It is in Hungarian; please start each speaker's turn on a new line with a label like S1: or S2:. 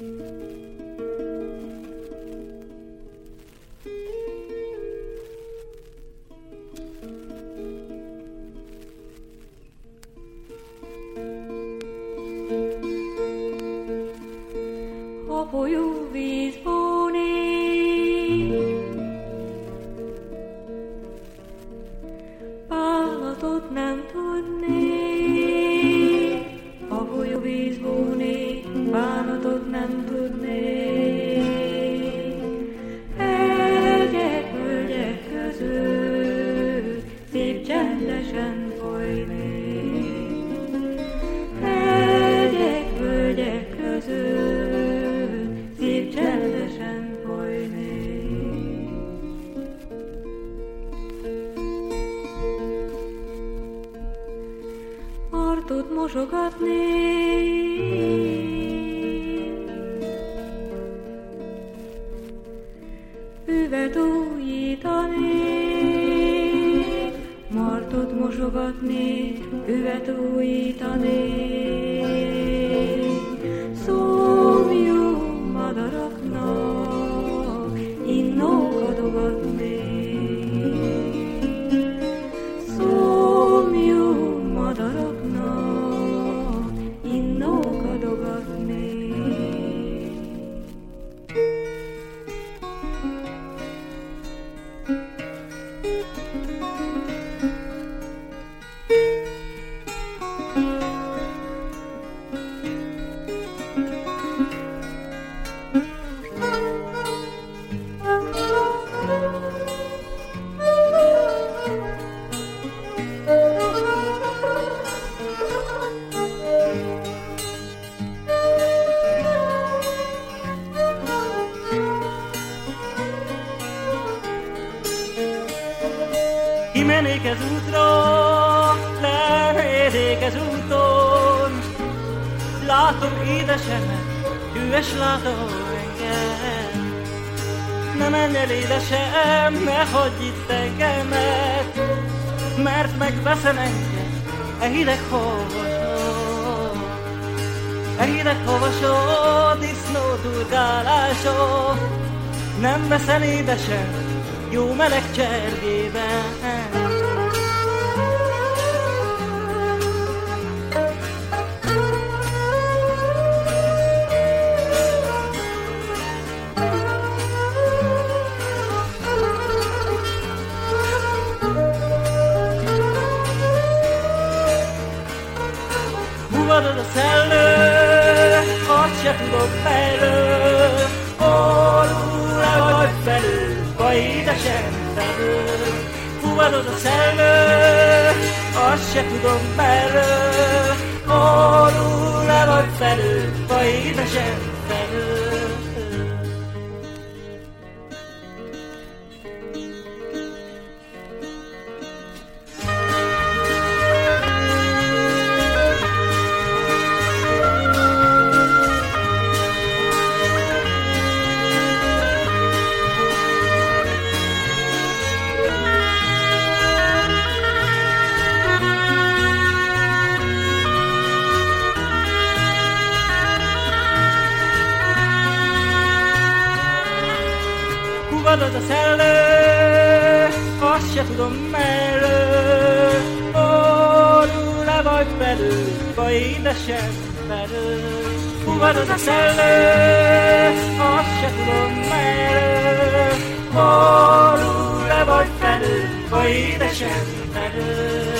S1: A folyóvíz bónék, bánatot nem tudnék. A folyóvíz bónék, bánatot nem tudnék. Hegyek, völgyek között szép csendesen folynék. Hegyek, völgyek között szép csendesen folynék. Artot mosogatnék, üvet újítanék. Martot mosogatnék, üvet újítanék. Szomjú madaraknak innók adogatnék. Szomjú madaraknak innók adogatnék.
S2: Kimennék az útra, lenéznék az úton. Látom édesemet, hűes látom engem. Ne menj el édesem, ne hagyj itt engemet, mert megveszem engem e hideg havasod. E hideg havasod, disznó turkálásod. Nem veszel édesem, jó meleg csergében. Húvadod a szellő, azt se tudod merről. Alul-e vagy felül, vagy édesen felül. Húvadod a szellő, azt se tudom merről. Alul-e vagy felül, vagy édesen felül. Húvadod a szellő, azt se tudom merről. Alul-e vagy felül, vagy édesen felül. Húvadod a szellő, azt se tudom merről. Alul-e vagy felül, vagy édesen felül.